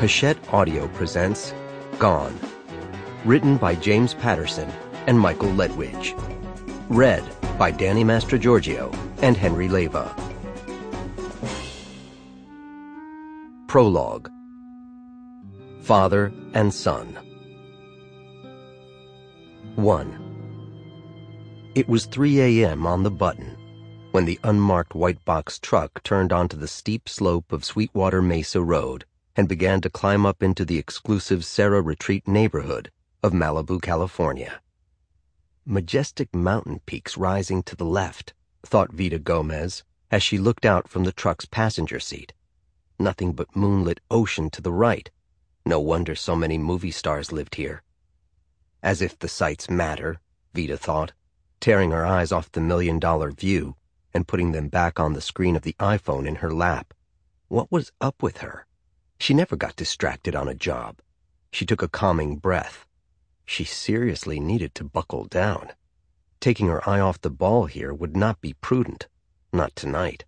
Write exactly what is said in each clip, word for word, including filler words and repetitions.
Hachette Audio presents Gone, written by James Patterson and Michael Ledwidge. Read by Danny Mastrogiorgio and Henry Leva. Prologue. Father and Son. one. It was three a m on the button when the unmarked white box truck turned onto the steep slope of Sweetwater Mesa Road and began to climb up into the exclusive Serra Retreat neighborhood of Malibu, California. Majestic mountain peaks rising to the left, thought Vida Gomez as she looked out from the truck's passenger seat. Nothing but moonlit ocean to the right. No wonder so many movie stars lived here. As if the sights matter, Vida thought, tearing her eyes off the million-dollar view and putting them back on the screen of the iPhone in her lap. What was up with her? She never got distracted on a job. She took a calming breath. She seriously needed to buckle down. Taking her eye off the ball here would not be prudent. Not tonight.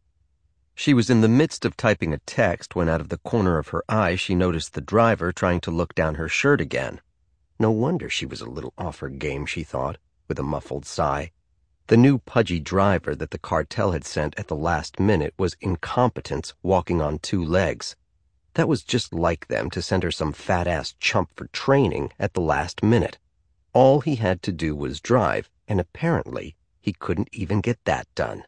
She was in the midst of typing a text when out of the corner of her eye she noticed the driver trying to look down her shirt again. No wonder she was a little off her game, she thought, with a muffled sigh. The new pudgy driver that the cartel had sent at the last minute was incompetence walking on two legs. That was just like them to send her some fat-ass chump for training at the last minute. All he had to do was drive, and apparently he couldn't even get that done.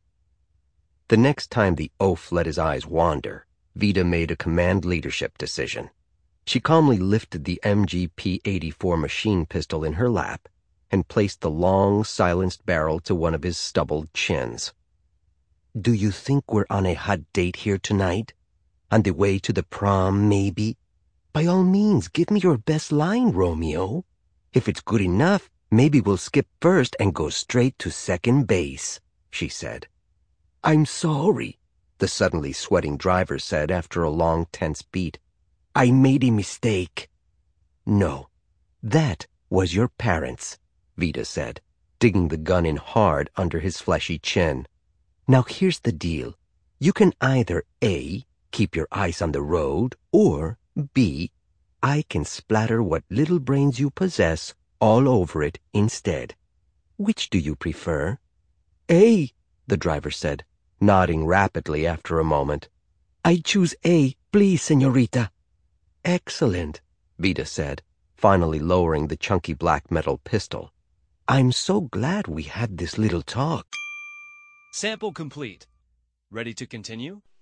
The next time the oaf let his eyes wander, Vida made a command leadership decision. She calmly lifted the M G P eighty-four machine pistol in her lap and placed the long, silenced barrel to one of his stubbled chins. "Do you think we're on a hot date here tonight? On the way to the prom, maybe? By all means, give me your best line, Romeo. If it's good enough, maybe we'll skip first and go straight to second base," she said. "I'm sorry," the suddenly sweating driver said after a long, tense beat. "I made a mistake." "No, that was your parents," Vida said, digging the gun in hard under his fleshy chin. "Now here's the deal. You can either A, keep your eyes on the road, or B, I can splatter what little brains you possess all over it instead. Which do you prefer?" "A," the driver said, nodding rapidly after a moment. "I choose A, please, señorita." "Excellent," Vida said, finally lowering the chunky black metal pistol. "I'm so glad we had this little talk." Sample complete. Ready to continue?